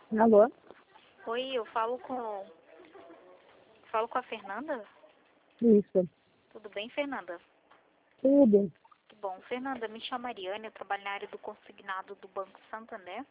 Alô? Oi, eu falo com a Fernanda? Isso. Tudo bem, Fernanda? Tudo. Que bom. Fernanda, me chamo Mariane, eu trabalho na área do consignado do Banco Santander.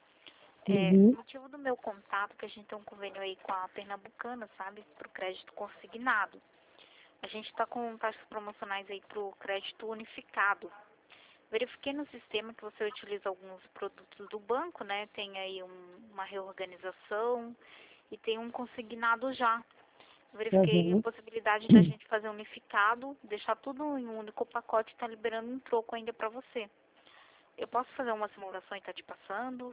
O Uhum. motivo do meu contato é que a gente tem um convênio aí com a Pernambucana, sabe, para o crédito consignado. A gente está com taxas promocionais aí para o crédito unificado. Verifiquei no sistema que você utiliza alguns produtos do banco, né? Tem aí uma reorganização e tem um consignado já. Verifiquei a Uhum. possibilidade da gente fazer unificado, deixar tudo em um único pacote e estar liberando um troco ainda para você. Eu posso fazer uma simulação e estar te passando?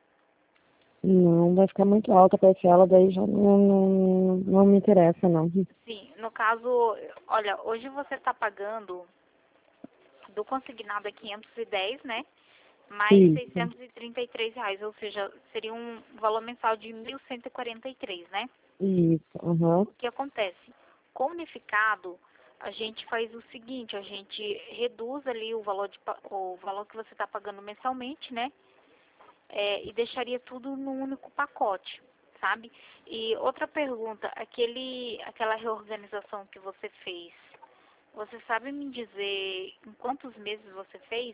Não, vai ficar muito alta a parcela, daí já não me interessa, não. Sim, no caso, olha, hoje você está pagando do consignado é 510, né? Mais Isso. R$ 633, ou seja, seria um valor mensal de 1.143, né? Isso. Aham. O que acontece? Com o unificado, a gente faz o seguinte, a gente reduz ali o valor que você está pagando mensalmente, né? E deixaria tudo num único pacote, sabe? E outra pergunta, aquela reorganização que você fez, você sabe me dizer em quantos meses você fez?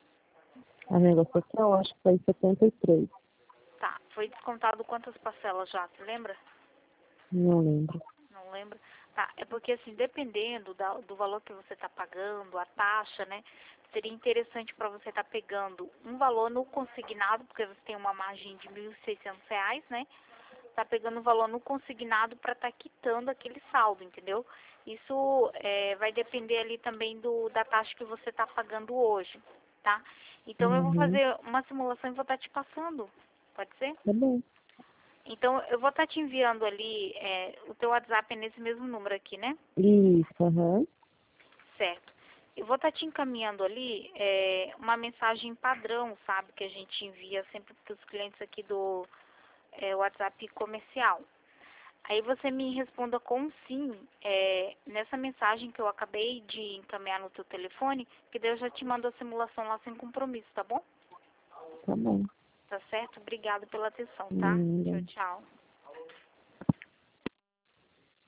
A negociação, acho que foi 73. Tá, foi descontado quantas parcelas já, você lembra? Não lembro. Não lembra? Tá, é porque assim, dependendo do valor que você está pagando, a taxa, né? Seria interessante para você estar pegando um valor no consignado, porque você tem uma margem de R$ 1.600, né? Tá pegando o valor no consignado para estar quitando aquele saldo, entendeu? Isso vai depender ali também da taxa que você está pagando hoje, tá? Então eu vou Uhum. fazer uma simulação e vou estar te passando, pode ser? Tá bom. Então, eu vou estar te enviando ali, o teu WhatsApp é nesse mesmo número aqui, né? Isso. Aham. Certo. Eu vou estar te encaminhando ali uma mensagem padrão, sabe? Que a gente envia sempre para os clientes aqui do WhatsApp comercial. Aí você me responda com um sim nessa mensagem que eu acabei de encaminhar no teu telefone, que daí eu já te mando a simulação lá sem compromisso, tá bom? Tá bom. Tá certo? Obrigada pela atenção, tá? Tchau, Hum. tchau.